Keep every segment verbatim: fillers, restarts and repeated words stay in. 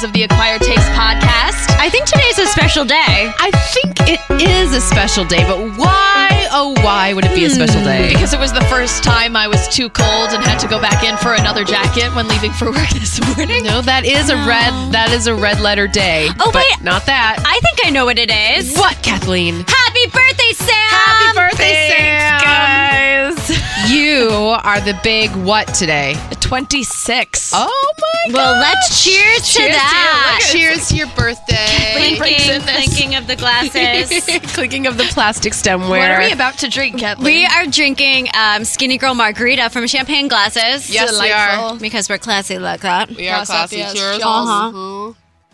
of the Acquired Taste podcast. I think today's a special day. I think it is a special day, but why, oh, why would it be a special day? Because it was the first time I was too cold and had to go back in for another jacket when leaving for work this morning. No, that is a red, that is a red letter day. Oh, but wait. not that. I think I know what it is. What, Kathleen? Happy birthday, Sam! Happy birthday, Thanks, Sam! guys. You are the big what today? twenty-six. Oh my god! Well, let's cheers, to Cheers to that. you. Cheers to your birthday. Clinking, Clinking, this. clinking of the glasses. Clinking of the plastic stemware. What are we about to drink, Kathleen? We are drinking um, Skinny Girl Margarita from champagne glasses. Yes, we Delightful. are. Because we're classy like that. We are Classy, classy. yes. Cheers. Uh-huh. Mhm.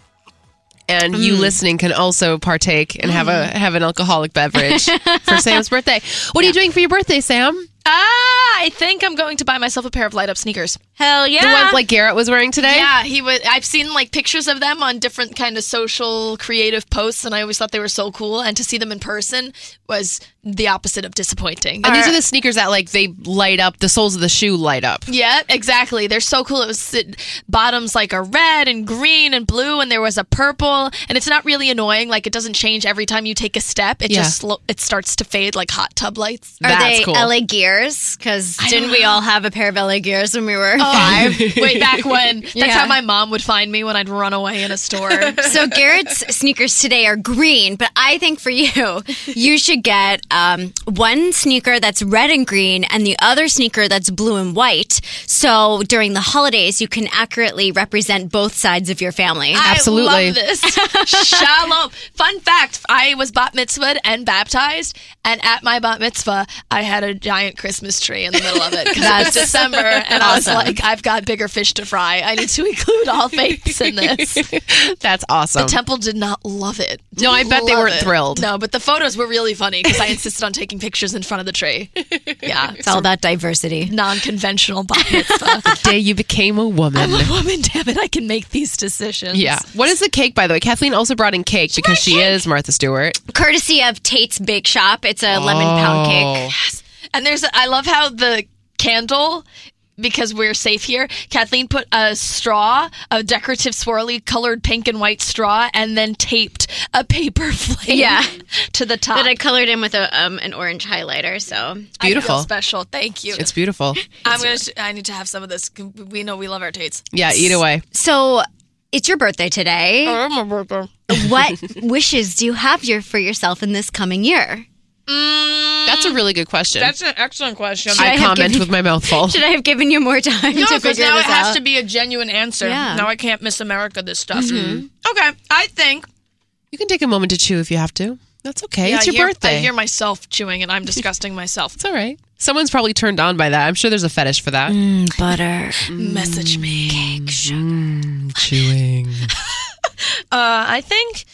And you listening can also partake and have a have an alcoholic beverage for Sam's birthday. What are you doing for your birthday, Sam? Ah, I think I'm going to buy myself a pair of light-up sneakers. Hell yeah. The ones like Garrett was wearing today? Yeah, he would. I've seen like pictures of them on different kind of social creative posts, and I always thought they were so cool. And to see them in person was the opposite of disappointing. And these are the sneakers that like they light up, the soles of the shoe light up. Yeah, exactly. They're so cool. It was it, bottoms like a red and green and blue, and there was a purple. And it's not really annoying. Like it doesn't change every time you take a step. It Yeah. just slo- it starts to fade like hot tub lights. Are That's they cool. L A Gears? Because didn't we all have a pair of L A Gears when we were Oh. five? Way back when. That's Yeah. how my mom would find me when I'd run away in a store. So Garrett's sneakers today are green, but I think for you, you should get um, one sneaker that's red and green and the other sneaker that's blue and white. So during the holidays, you can accurately represent both sides of your family. Absolutely. I love this. Shalom. Fun fact, I was bat mitzvahed and baptized, and at my bat mitzvah, I had a giant Christmas tree in the middle of it because it was December, and I was awesome. like, I've got bigger fish to fry. I need to include all faiths in this. That's awesome. The temple did not love it. No, I bet they Love weren't it. thrilled. No, but the photos were really funny because I insisted on taking pictures in front of the tree. Yeah. It's all about diversity. Non-conventional bat mitzvah. Day you became a woman. I'm a woman, damn it. I can make these decisions. Yeah. What is the cake, by the way? Kathleen also brought in cake because she cake. is Martha Stewart. Courtesy of Tate's Bake Shop. It's a lemon pound cake. Yes. And there's, a, I love how the candle, because we're safe here, Kathleen put a straw, a decorative swirly colored pink and white straw, and then taped a paper flame Yeah. to the top. That I colored in with a um, an orange highlighter. So Beautiful. I feel special. Thank you. It's beautiful. I'm gonna. sh- I need to have some of this. We know we love our Tates. Yeah, eat away. so it's your birthday today. I'm a burger. What wishes do you have your, for yourself in this coming year? That's a really good question. That's an excellent question. I I have comment given- with my mouth full. Should I have given you more time No, to because figure now this it has out? to be a genuine answer. Yeah. Now I can't miss America this stuff. Okay, I think. You can take a moment to chew if you have to. That's okay. Yeah, it's your I hear, birthday. I hear myself chewing, and I'm disgusting myself. It's all right. Someone's probably turned on by that. I'm sure there's a fetish for that. butter. Message me. Cake, sugar. Mm, chewing. Uh, I think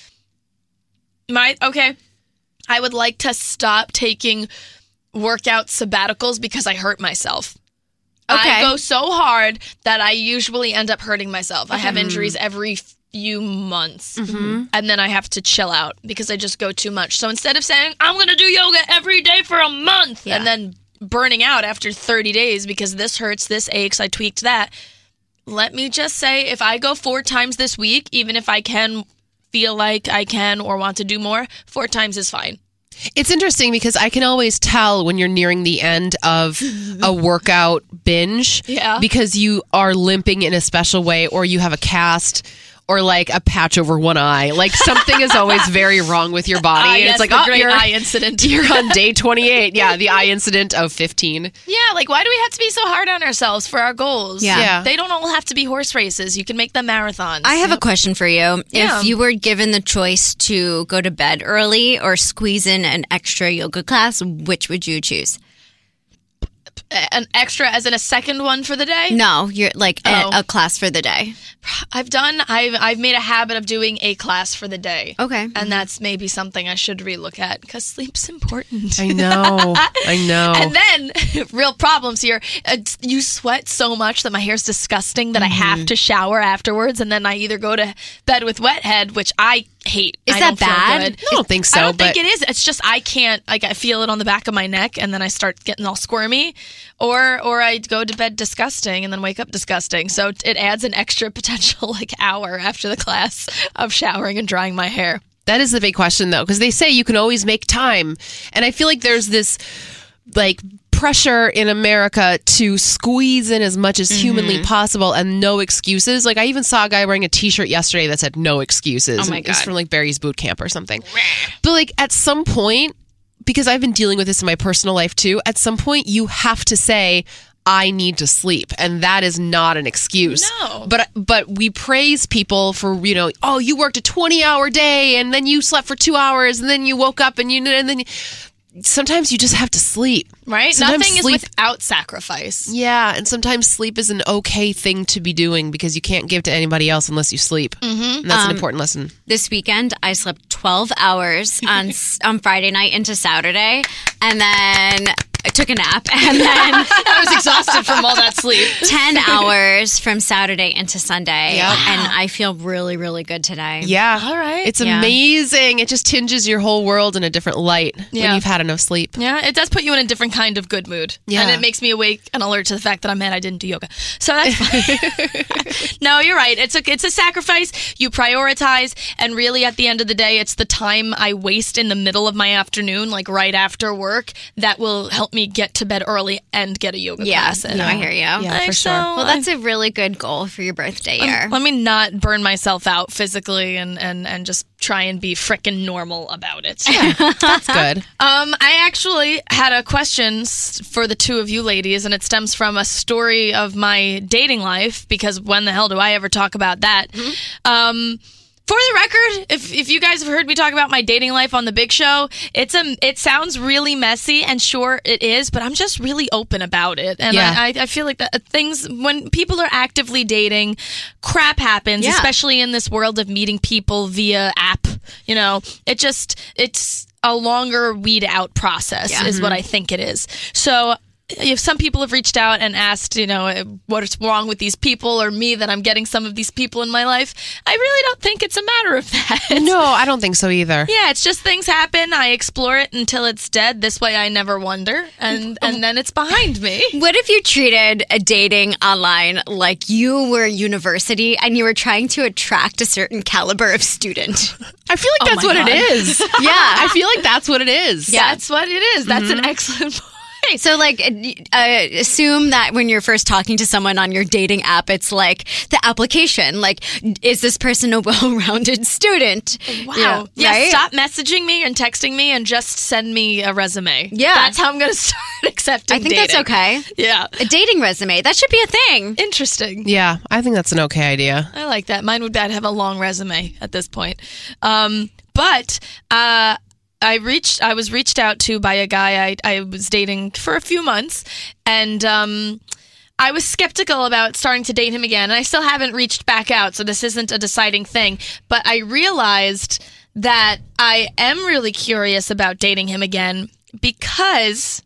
my okay. I would like to stop taking workout sabbaticals because I hurt myself. Okay. I go so hard that I usually end up hurting myself. I have injuries every few months, and then I have to chill out because I just go too much. So instead of saying I'm going to do yoga every day for a month Yeah. and then burning out after thirty days because this hurts, this aches, I tweaked that. Let me just say, if I go four times this week, even if I can feel like I can or want to do more, four times is fine. It's interesting because I can always tell when you're nearing the end of a workout binge Yeah. because you are limping in a special way or you have a cast or like a patch over one eye. Like something is always very wrong with your body. Ah, and yes, it's like, the oh, great you're, eye incident. you're on day twenty-eight. Yeah, the eye incident of fifteen. Yeah, like why do we have to be so hard on ourselves for our goals? Yeah. Yeah. They don't all have to be horse races. You can make them marathons. I have a question for you. Yeah. If you were given the choice to go to bed early or squeeze in an extra yoga class, which would you choose? an extra as in a second one for the day. No, you're like Oh. a, a class for the day. I've done I've I've made a habit of doing a class for the day. Okay. And that's maybe something I should relook at because sleep's important. I know. I know. And then, real problems here. It's, you sweat so much that my hair's disgusting that I have to shower afterwards. And then I either go to bed with wet head, which I hate. Is I that don't feel bad? good. I don't think so. I don't but think it is. It's just I can't. Like I feel it on the back of my neck, and then I start getting all squirmy, or or I go to bed disgusting, and then wake up disgusting. So it adds an extra potential like hour after the class of showering and drying my hair. That is the big question, though, because they say you can always make time. And I feel like there's this, like, pressure in America to squeeze in as much as humanly Mm-hmm. possible and no excuses. Like, I even saw a guy wearing a T-shirt yesterday that said no excuses. Oh, my And it was God. from, like, Barry's Boot Camp or something. But, like, at some point, because I've been dealing with this in my personal life, too, at some point, you have to say, I need to sleep, and that is not an excuse. No. But but we praise people for, you know, oh, you worked a twenty-hour day, and then you slept for two hours, and then you woke up, and you and then you, sometimes you just have to sleep. Right? Sometimes Nothing sleep- is without sacrifice. Yeah, and sometimes sleep is an okay thing to be doing because you can't give to anybody else unless you sleep. Mm-hmm. And that's Um, an important lesson. This weekend, I slept twelve hours on s- on Friday night into Saturday, and then I took a nap, and then I was exhausted from all that sleep. ten hours from Saturday into Sunday, Yep. and I feel really, really good today. Yeah. All right. It's Yeah. amazing. It just tinges your whole world in a different light Yeah. when you've had enough sleep. Yeah, it does put you in a different kind of good mood. Yeah. And it makes me awake and alert to the fact that I'm mad I didn't do yoga. So that's fine. No, you're right. It's a it's a sacrifice. You prioritize, and really at the end of the day, it's the time I waste in the middle of my afternoon, like right after work, that will help me get to bed early and get a yoga Yeah, class in. no, I hear you. Yeah, for So, sure. Well, that's a really good goal for your birthday year. Let me not burn myself out physically and, and, and just try and be frickin' normal about it. That's good. Um, I actually had a question s- for the two of you ladies, and it stems from a story of my dating life, because when the hell do I ever talk about that? Um, for the record, if if you guys have heard me talk about my dating life on the Big Show, it's a it sounds really messy, and sure it is, but I'm just really open about it, and Yeah. I, I I feel like that things when people are actively dating, crap happens, Yeah. especially in this world of meeting people via app. You know, it just it's a longer weed out process Yeah. is what I think it is. So if some people have reached out and asked, you know, what's wrong with these people or me that I'm getting some of these people in my life, I really don't think it's a matter of that. No, I don't think so either. Yeah, it's just things happen. I explore it until it's dead. This way I never wonder. And and then it's behind me. What if you treated a dating online like you were university and you were trying to attract a certain caliber of student? I feel like that's my what God. it is. Yeah. I feel like that's what it is. Yeah. That's what it is. That's an excellent point. So, like, uh, assume that when you're first talking to someone on your dating app, it's like the application. Like, is this person a well-rounded student? Wow. You know, yeah, right? stop messaging me and texting me and just send me a resume. Yeah. That's how I'm going to start accepting I think dating. that's okay. Yeah. A dating resume. That should be a thing. Interesting. Yeah, I think that's an okay idea. I like that. Mine would be I'd have a long resume at this point. Um, but uh, I reached I was reached out to by a guy I, I was dating for a few months, and um, I was skeptical about starting to date him again, and I still haven't reached back out, so this isn't a deciding thing. But I realized that I am really curious about dating him again because,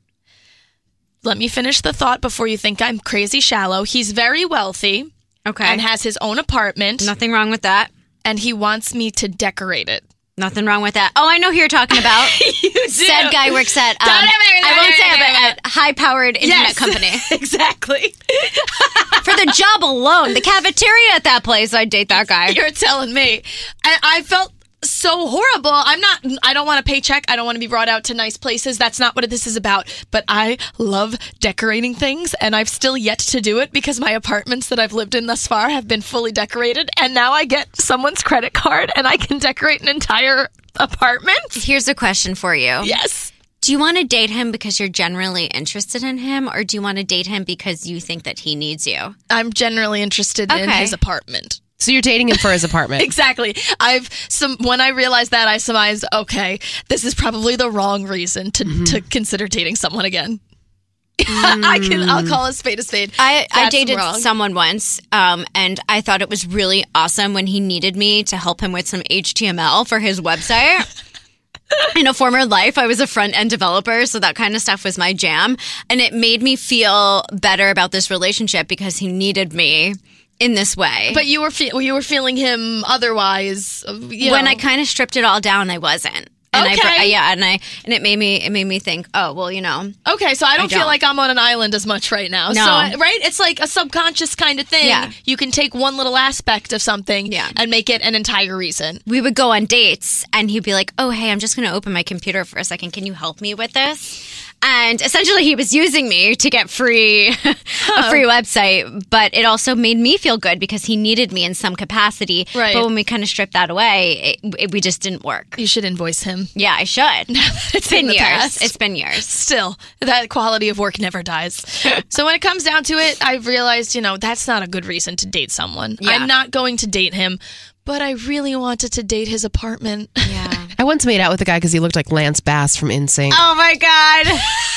let me finish the thought before you think I'm crazy shallow. He's very wealthy Okay. and has his own apartment, Nothing wrong with that. and he wants me to decorate it. Nothing wrong with that. Oh, I know who you're talking about. You do. Said guy works at, um, Don't ever- I won't say it, don't but ever- at high-powered internet Yes, company. exactly. For the job alone, the cafeteria at that place, I'd date that guy. You're telling me. I, I felt so horrible. I'm not, I don't want a paycheck. I don't want to be brought out to nice places. That's not what this is about. But I love decorating things, and I've still yet to do it because my apartments that I've lived in thus far have been fully decorated. And now I get someone's credit card and I can decorate an entire apartment. Here's a question for you. Yes. Do you want to date him because you're generally interested in him, or do you want to date him because you think that he needs you? I'm generally interested in Okay. his apartment. So you're dating him for his apartment. Exactly. I've some when I realized that, I surmised, okay, this is probably the wrong reason to, Mm-hmm. to consider dating someone again. I can I'll call a spade a spade. I, I That's dated wrong. someone once, um, and I thought it was really awesome when he needed me to help him with some H T M L for his website. In a former life, I was a front-end developer, so that kind of stuff was my jam. And it made me feel better about this relationship because he needed me in this way. But you were fe- you were feeling him otherwise. You when know. I kind of stripped it all down, I wasn't. And Okay. I, yeah, and I and it made me it made me think, oh well, you know. Okay, so I don't, I feel don't. like I'm on an island as much right now. No. So, right? It's like a subconscious kind of thing. Yeah. You can take one little aspect of something Yeah. and make it an entire reason. We would go on dates, and he'd be like, "Oh, hey, I'm just going to open my computer for a second. Can you help me with this?" And essentially, he was using me to get free a free website, but it also made me feel good because he needed me in some capacity. Right. But when we kind of stripped that away, it, it, we just didn't work. You should invoice him. Yeah, I should. It's been in the years. past. It's been years. Still, that quality of work never dies. So when it comes down to it, I've realized, you know, that's not a good reason to date someone. Yeah. I'm not going to date him, but I really wanted to date his apartment. Yeah. I once made out with a guy because he looked like Lance Bass from N Sync. Oh my god.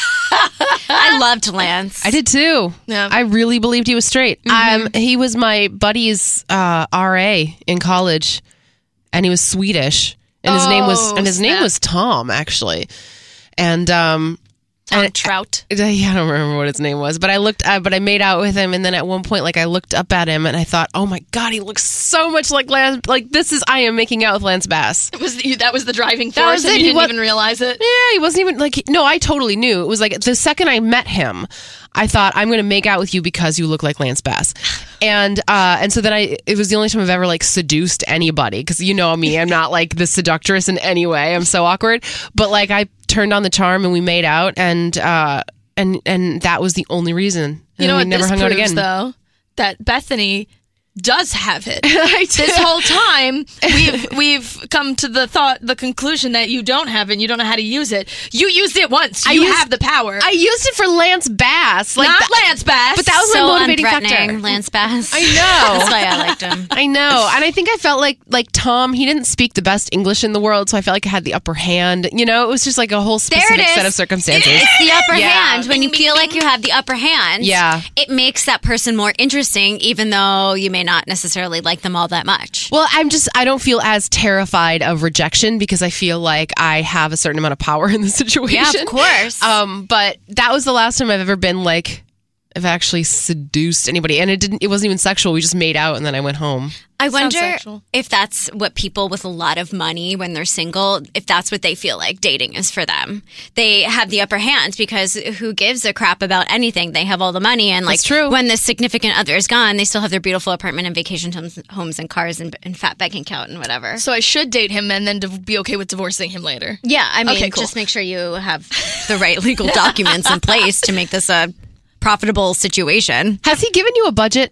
I loved Lance. I did too. Yeah. I really believed he was straight. Um, he was my buddy's uh, R A in college, and he was Swedish, and his name was Oh, and his name snap. was Tom actually, and um, Tom and- Trout. Yeah, I don't remember what his name was, but I looked, uh, but I made out with him, and then at one point, like I looked up at him, and I thought, "Oh my god, he looks so much like Lance. Like this is I am making out with Lance Bass." Was the, that was the driving That force, was and it. you He didn't wa- even realize it? Yeah, he wasn't even like no. I totally knew. It was like the second I met him, I thought I'm going to make out with you because you look like Lance Bass, and uh, and so then I it was the only time I've ever like seduced anybody because you know me, I'm not like the seductress in any way. I'm so awkward, but like I turned on the charm and we made out, and uh, and and that was the only reason. You And know we what never this hung proves, out again. though? That Bethany does have it. I do. This whole time, we've we've come to the thought, the conclusion that you don't have it, and you don't know how to use it. You used it once. I You used- have the power. I used it for Lance Bass, like Not that- Lance Bass. but that was so my motivating unthreatening, factor. Lance Bass. I know. That's why I liked him. I know. And I think I felt like like Tom, he didn't speak the best English in the world, so I felt like I had the upper hand. You know, it was just like a whole There specific it is. set of circumstances. It's the upper Yeah. hand. When you feel like you have the upper hand, Yeah. it makes that person more interesting, even though you may not necessarily like them all that much. Well, I'm just, I don't feel as terrified of rejection because I feel like I have a certain amount of power in the situation. Yeah, of course. Um, but that was the last time I've ever been like, I've actually seduced anybody. And it didn't, it wasn't even sexual. We just made out and then I went home. I Sounds wonder sexual. if that's what people with a lot of money when they're single, if that's what they feel like dating is for them. They have the upper hand because who gives a crap about anything? They have all the money, and like That's true. when the significant other is gone, they still have their beautiful apartment and vacation homes, homes and cars and, and fat bank account and whatever. So I should date him and then div- be okay with divorcing him later. Yeah, I mean, Okay, cool. just make sure you have the right legal documents in place to make this a profitable situation. Has he given you a budget?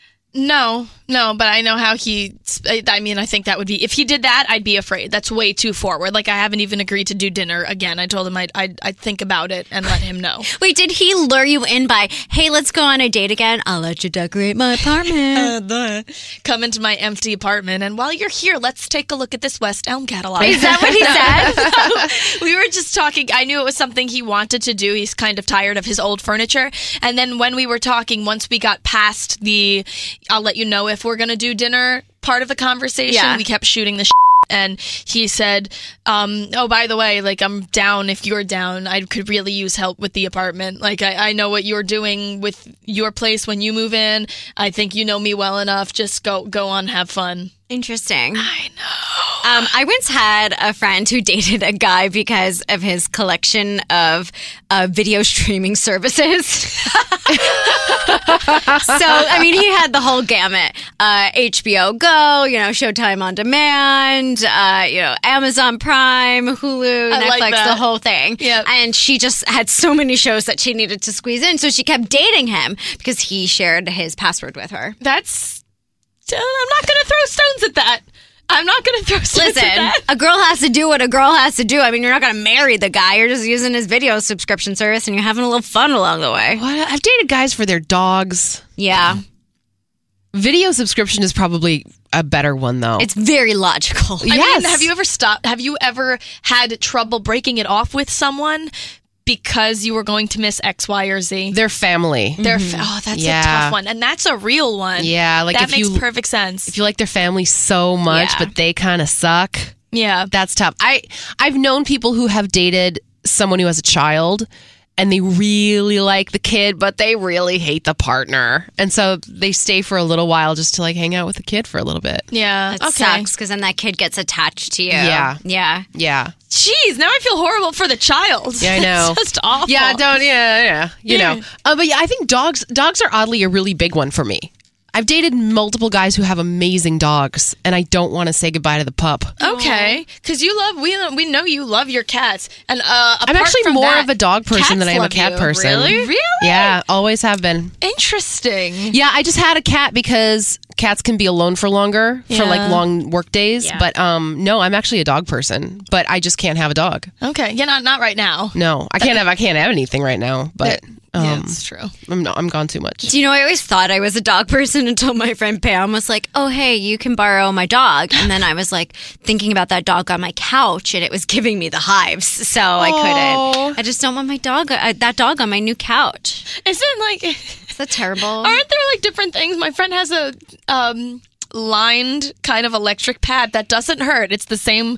No, no, but I know how he. I mean, I think that would be if he did that, I'd be afraid. That's way too forward. Like I haven't even agreed to do dinner again. I told him I'd I'd, I'd think about it and let him know. Wait, did he lure you in by, hey, let's go on a date again? I'll let you decorate my apartment. Come into my empty apartment, and while you're here, let's take a look at this West Elm catalog. Is that what he said? We were just talking. I knew it was something he wanted to do. He's kind of tired of his old furniture. And then when we were talking, once we got past the, I'll let you know if we're going to do dinner part of the conversation, Yeah. we kept shooting the shit. And he said, um, oh, by the way, like, I'm down if you're down. I could really use help with the apartment. Like, I, I know what you're doing with your place when you move in. I think you know me well enough. Just go, go on, have fun. Interesting. I know. Um, I once had a friend who dated a guy because of his collection of uh, video streaming services. So, I mean, he had the whole gamut. Uh, H B O Go, you know, Showtime On Demand, uh, you know, Amazon Prime, Hulu, I Netflix, like that. the whole thing. Yep. And she just had so many shows that she needed to squeeze in. So she kept dating him because he shared his password with her. That's. I'm not going to throw stones at that. I'm not going to throw stones Listen, at that. a girl has to do what a girl has to do. I mean, you're not going to marry the guy. You're just using his video subscription service and you're having a little fun along the way. What? I've dated guys for their dogs. Yeah. Video subscription is probably a better one, though. It's very logical. I Yes. mean, have you ever stopped? Have you ever had trouble breaking it off with someone because you were going to miss X, Y, or Z? Their family. They're fa- oh, that's Yeah. a tough one, and that's a real one. Yeah, like that if makes you perfect sense. if you like their family so much, Yeah. but they kind of suck. yeah, That's tough. I I've known people who have dated someone who has a child, and they really like the kid, but they really hate the partner. And so they stay for a little while just to like hang out with the kid for a little bit. Yeah. It okay. sucks because then that kid gets attached to you. Yeah. Yeah. Yeah. Jeez, now I feel horrible for the child. Yeah, I know. It's just awful. Yeah, don't, yeah, yeah. You Yeah. know. Uh, but yeah, I think dogs, dogs are oddly a really big one for me. I've dated multiple guys who have amazing dogs, and I don't want to say goodbye to the pup. Okay, because you love we we know you love your cats, and uh, I'm apart actually from more that, of a dog person cats than I am a love cat you. person. Really? Really? Yeah, always have been. Interesting. Yeah, I just had a cat because cats can be alone for longer, for Yeah. like long work days. Yeah. But um, no, I'm actually a dog person, but I just can't have a dog. Okay, yeah, not not right now. No, I can't have. I can't have anything right now. But um, yeah, it's true. I'm not, I'm gone too much. Do you know, I always thought I was a dog person until my friend Pam was like, oh, hey, you can borrow my dog. And then I was like thinking about that dog on my couch and it was giving me the hives. So I Aw. couldn't. I just don't want my dog, uh, that dog on my new couch. Isn't like Is that terrible? aren't there like different things? My friend has a um lined kind of electric pad that doesn't hurt. It's the same.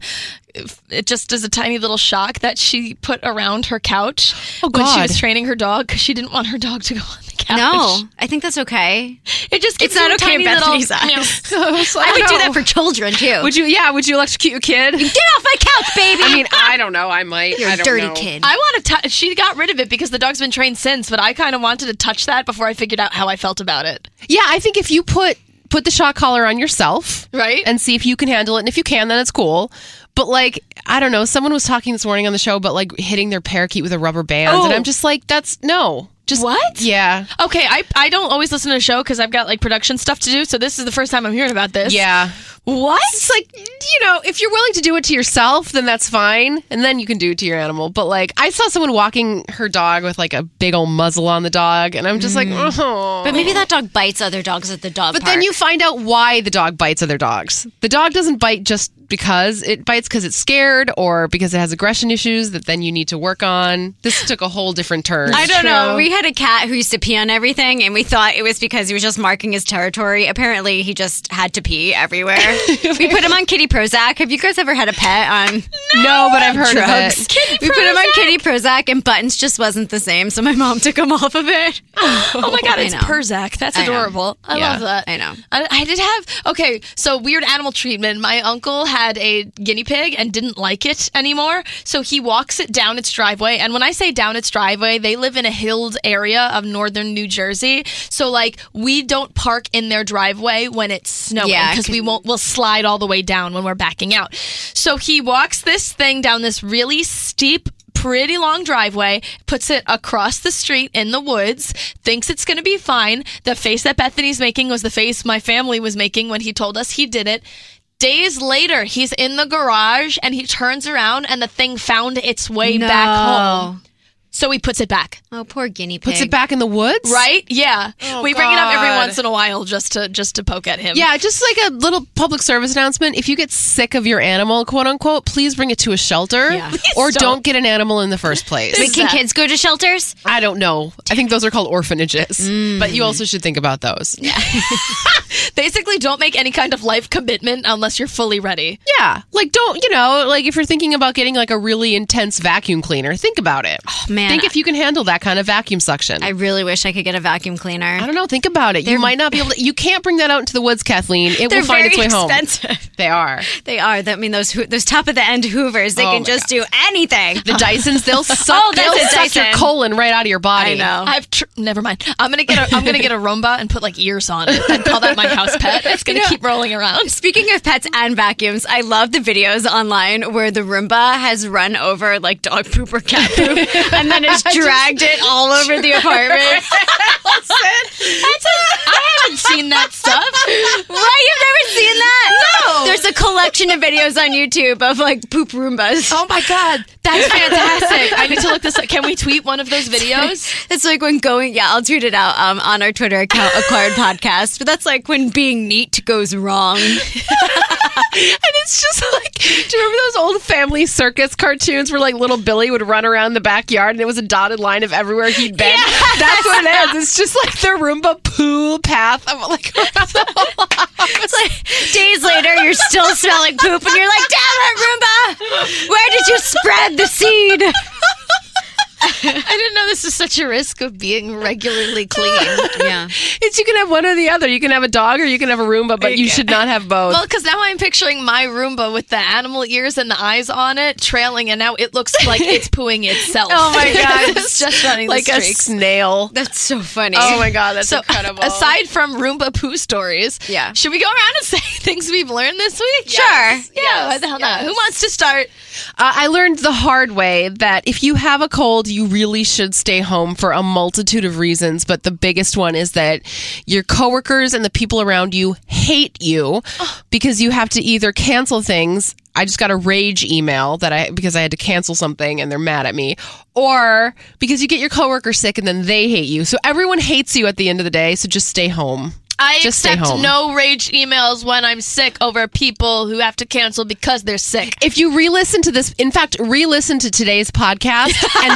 It just is a tiny little shock that she put around her couch Oh, when she God. was training her dog because she didn't want her dog to go on the couch. No, I think that's okay. It just gives It's not you a okay in tiny little. Bethany's eyes. Meow. I would do that for children too. Would you? Yeah. Would you electrocute your kid? Get off my couch, baby! I mean, I don't know. I might. You're I a don't dirty know. kid. I want to touch. She got rid of it because the dog's been trained since, but I kind of wanted to touch that before I figured out how I felt about it. Yeah, I think if you put put the shock collar on yourself, Right. and see if you can handle it, and if you can, then it's cool. But like, I don't know. Someone was talking this morning on the show about like hitting their parakeet with a rubber band, Oh. and I'm just like, that's no. Just What? Yeah. Okay, I I don't always listen to the show because I've got like production stuff to do. So this is the first time I'm hearing about this. Yeah. What? It's like, you know, if you're willing to do it to yourself, then that's fine. And then you can do it to your animal. But like, I saw someone walking her dog with like a big old muzzle on the dog. And I'm just like, oh. But maybe that dog bites other dogs at the dog But park. then you find out why the dog bites other dogs. The dog doesn't bite just because it bites because it's scared or because it has aggression issues that then you need to work on. This took a whole different turn. I don't True. know. We had a cat who used to pee on everything, and we thought it was because he was just marking his territory. Apparently, he just had to pee everywhere. We put him on Kitty Prozac. Have you guys ever had a pet on No, but I've heard drugs? of it. We put him on Kitty Prozac, and Buttons just wasn't the same, so my mom took him off of it. Oh my god, I it's know. Prozac. That's I know. adorable. I Yeah, love that. I know. I, I did have okay. So weird animal treatment. My uncle had a guinea pig and didn't like it anymore. So he walks it down its driveway. And when I say down its driveway, they live in a hilled area of northern New Jersey. So like we don't park in their driveway when it's snowing Yeah, because we 'cause- won't. We'll slide all the way down when we're backing out. So he walks this thing down this really steep, pretty long driveway, puts it across the street in the woods, thinks it's going to be fine. The face that Bethany's making was the face my family was making when he told us he did it. Days later, he's in the garage and he turns around and the thing found its way back home. So he puts it back. Oh, poor guinea pig. Puts it back in the woods? Right? Yeah. Oh, we bring it up every God. once in a while just to just to poke at him. Yeah, just like a little public service announcement. If you get sick of your animal, quote unquote, please bring it to a shelter Yeah. or Please don't. don't. get an animal in the first place. Wait, can Exact- kids go to shelters? I don't know. I think those are called orphanages, but you also should think about those. Yeah. Basically, don't make any kind of life commitment unless you're fully ready. Yeah. Like, don't, you know, like if you're thinking about getting like a really intense vacuum cleaner, think about it. Man, think if you can handle that kind of vacuum suction. I I, really wish I could get a vacuum cleaner. don't know. Think about it. You might not be able to. You can't bring that out into the woods, Kathleen. It They're will find very its way home. expensive. They are. They are. That I mean those hoo- those top of the end Hoovers. They Oh can my just do anything. The Dysons, they'll suck, Oh, that's they'll a suck your Dyson. colon right out of your body. I know. I've tr- never mind. I'm gonna get a I'm gonna get a Roomba and put like ears on it and call that my house pet. It's gonna You know- keep rolling around. Speaking of pets and vacuums, I love the videos online where the Roomba has run over like dog poop or cat poop and then has dragged it all over the apartment. That's a, I haven't seen that stuff. Right? You've never seen that? No. There's a collection of videos on YouTube of like poop Roombas. Oh my god, that's fantastic! I need to look this up. Can we tweet one of those videos? It's like when going, yeah, I'll tweet it out um, on our Twitter account, Acquired Podcast. But that's like when being neat goes wrong. And it's just like, do you remember those old family circus cartoons where like little Billy would run around the backyard and it was a dotted line of everywhere he'd been? Yes! That's what it is. It's just like the Roomba poo path of like around the whole house. It's like days later, you're still smelling poop, and you're like, "Damn it, Roomba! Where did you spread the seed?" I didn't know This is such a risk of being regularly clean. Yeah. It's you can have one or the other. You can have a dog or you can have a Roomba, but you should not have both. Well, because now I'm picturing my Roomba with the animal ears and the eyes on it, trailing, and now it looks like it's pooing itself. Oh my God. It's just running like the a streaks. snail. That's so funny. Oh my God, that's So, incredible. aside from Roomba poo stories, Yeah. should we go around and say things we've learned this week? Sure. Yeah, Yes, what the hell not? yes. Who wants to start? Uh, I learned the hard way that if you have a cold, you really should stay home for a multitude of reasons. But the biggest one is that your coworkers and the people around you hate you because you have to either cancel things. I just got a rage email that I because I had to cancel something and they're mad at me, or because you get your coworker sick and then they hate you. So everyone hates you at the end of the day. So just stay home. I Just stay accept home. no rage emails when I'm sick over people who have to cancel because they're sick. If you re-listen to this, in fact, re-listen to today's podcast, and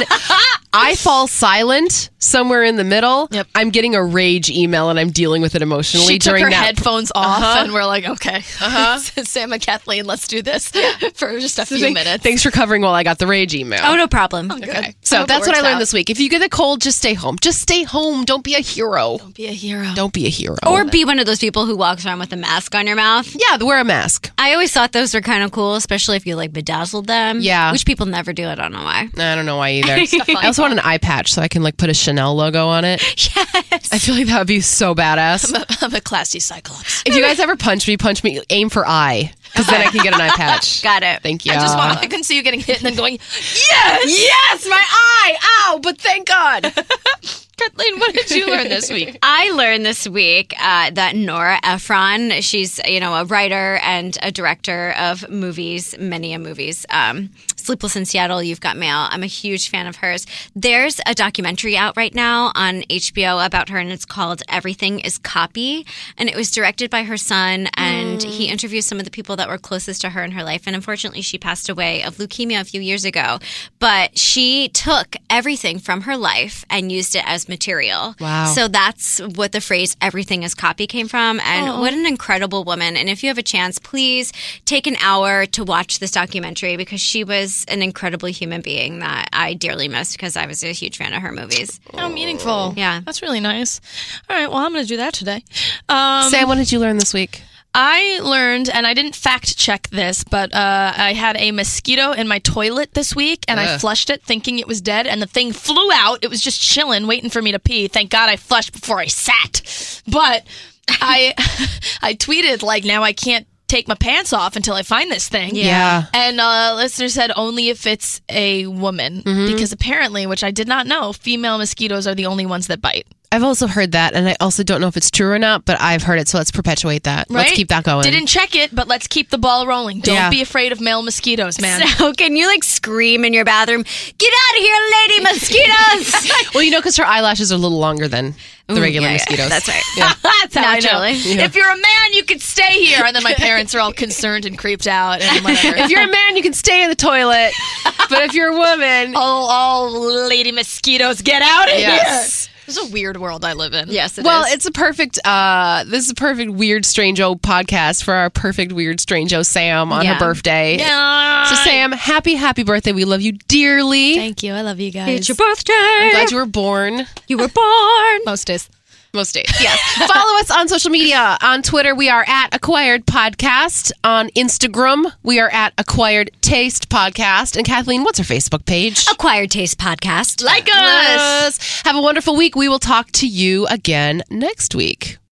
I fall silent somewhere in the middle, Yep. I'm getting a rage email and I'm dealing with it emotionally She took during her that. headphones off, Uh-huh. and we're like, okay, uh-huh. Sam and Kathleen, let's do this for just a few Thank- minutes. Thanks for covering while I got the rage email. Oh, no problem. Okay. So that's what I learned this this week. If you get a cold, just stay home. Just stay home. Don't be a hero. Be a hero. Don't be a hero. Or be one of those people who walks around with a mask on your mouth. yeah, wear a mask. I always thought those were kind of cool, especially if you like bedazzled them. Yeah. Which people never do. I don't know why. I don't know why either. I also want an eye patch so I can like put a Chanel logo on it. Yes. I feel like that would be so badass. I'm a classy cyclops. If you guys ever punch me, punch me, aim for eye, because then I can get an eye patch. Got it. Thank you. I just want, I can see you getting hit and then going, Yes! Yes, my eye! Ow! But thank God. Kathleen, what did you learn this week? I learned this week uh, that Nora Ephron, she's you know a writer and a director of movies, many a movies. Um, Sleepless in Seattle, You've Got Mail. I'm a huge fan of hers. There's a documentary out right now on H B O about her, and it's called Everything is Copy. And it was directed by her son, and he interviews some of the people that were closest to her in her life. And unfortunately, she passed away of leukemia a few years ago. But she took everything from her life and used it as material. Wow. So that's what the phrase everything is copy came from. And what an incredible woman. And if you have a chance, please take an hour to watch this documentary because she was an incredible human being that I dearly miss because I was a huge fan of her movies. How meaningful. Yeah. That's really nice. All right, well, I'm going to do that today. Um, Sam, what did you learn this week? I learned, and I didn't fact check this, but uh, I had a mosquito in my toilet this week, and I Ugh. flushed it thinking it was dead, and the thing flew out. It was just chilling, waiting for me to pee. Thank God I flushed before I sat. But I, I tweeted, like, now I can't take my pants off until I find this thing. Yeah. And uh, listener said only if it's a woman, because apparently, which I did not know, female mosquitoes are the only ones that bite. I've also heard that, and I also don't know if it's true or not, but I've heard it, so let's perpetuate that. Right? Let's keep that going. Didn't check it, but let's keep the ball rolling. Don't Yeah. be afraid of male mosquitoes, man. So can you like scream in your bathroom, get out of here, lady mosquitoes? Well, you know, because her eyelashes are a little longer than the regular yeah, yeah. mosquitoes. That's right. Yeah. That's how Naturally. I know. If you're a man, you could stay here. And then my parents are all concerned and creeped out and whatever. If you're a man, you can stay in the toilet, but if you're a woman, all, all lady mosquitoes, get out of Yes. here. This is a weird world I live in. Yes, it well, is. it's a perfect. Uh, this is a perfect weird strange-o podcast for our perfect weird strange-o Sam on Yeah. her birthday. Yeah. So Sam, happy happy birthday! We love you dearly. Thank you. I love you guys. It's your birthday. I'm glad you were born. You were born. Most days. Most days. Yes. Follow us on social media. On Twitter, we are at Acquired Podcast. On Instagram, we are at Acquired Taste Podcast. And Kathleen, what's our Facebook page? Acquired Taste Podcast. Like us. Have a wonderful week. We will talk to you again next week.